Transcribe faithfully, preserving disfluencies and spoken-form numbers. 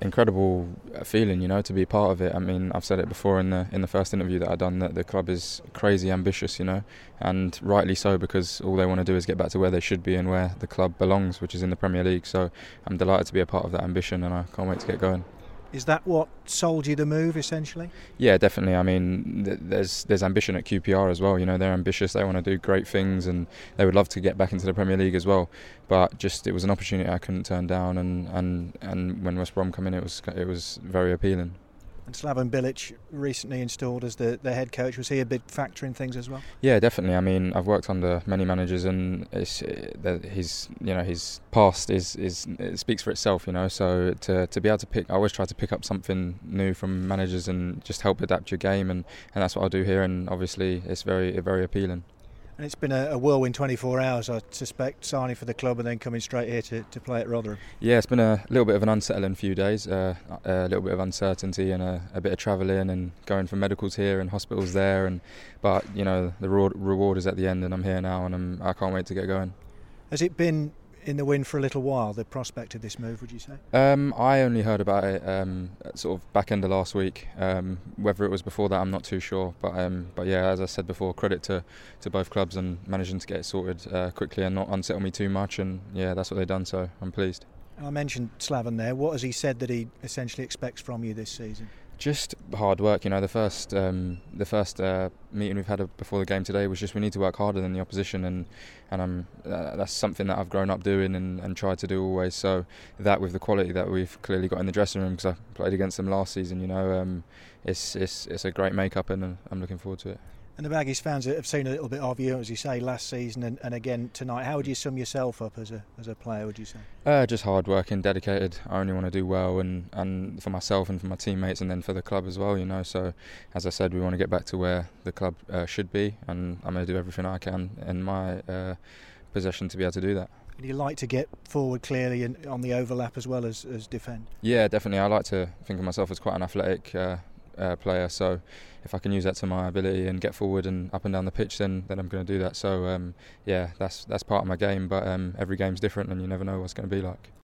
incredible feeling, you know, to be part of it. I mean, I've said it before in the in the first interview that I've done, that the club is crazy ambitious, you know, and rightly so, because all they want to do is get back to where they should be and where the club belongs, which is in the Premier League. So I'm delighted to be a part of that ambition, and I can't wait to get going. Is that what sold you the move, essentially? Yeah, definitely. I mean, th- there's there's ambition at Q P R as well. You know, they're ambitious. They want to do great things, and they would love to get back into the Premier League as well. But just it was an opportunity I couldn't turn down, and, and, and when West Brom come in, it was it was very appealing. And Slaven Bilic, recently installed as the, the head coach, was he a big factor in things as well? Yeah, definitely. I mean, I've worked under many managers, and it's, uh, his you know his past is is it speaks for itself. You know, so to to be able to pick, I always try to pick up something new from managers and just help adapt your game, and, and that's what I'll do here. And obviously, it's very very appealing. And it's been a, a whirlwind twenty-four hours, I suspect, signing for the club and then coming straight here to, to play at Rotherham. Yeah, it's been a little bit of an unsettling few days, uh, a little bit of uncertainty and a, a bit of travelling and going for medicals here and hospitals there. And but you know, the reward, reward is at the end, and I'm here now, and I'm, I can't wait to get going. Has it been in the wind for a little while, the prospect of this move, would you say? Um, I only heard about it um, at sort of back end of last week. Um, whether it was before that, I'm not too sure. But um, but yeah, as I said before, credit to, to both clubs and managing to get it sorted uh, quickly and not unsettle me too much. And yeah, that's what they've done. So I'm pleased. I mentioned Slaven there. What has he said that he essentially expects from you this season? Just hard work, you know. The first, um, the first uh, meeting we've had before the game today was just we need to work harder than the opposition, and and um, uh, that's something that I've grown up doing and, and tried to do always. So that with the quality that we've clearly got in the dressing room, because I played against them last season, you know, um, it's it's it's a great make-up, and I'm looking forward to it. And the Baggies fans have seen a little bit of you, as you say, last season and, and again tonight. How would you sum yourself up as a as a player, would you say? Uh, just hard working, dedicated. I only want to do well, and, and for myself and for my teammates, and then for the club as well, you know. So, as I said, we want to get back to where the club uh, should be, and I'm going to do everything I can in my uh, possession to be able to do that. Do you like to get forward clearly and on the overlap as well as, as defend? Yeah, definitely. I like to think of myself as quite an athletic uh, uh, player, so if I can use that to my ability and get forward and up and down the pitch, then then I'm going to do that. So um, yeah, that's that's part of my game, but um, every game's different, and you never know what's going to be like.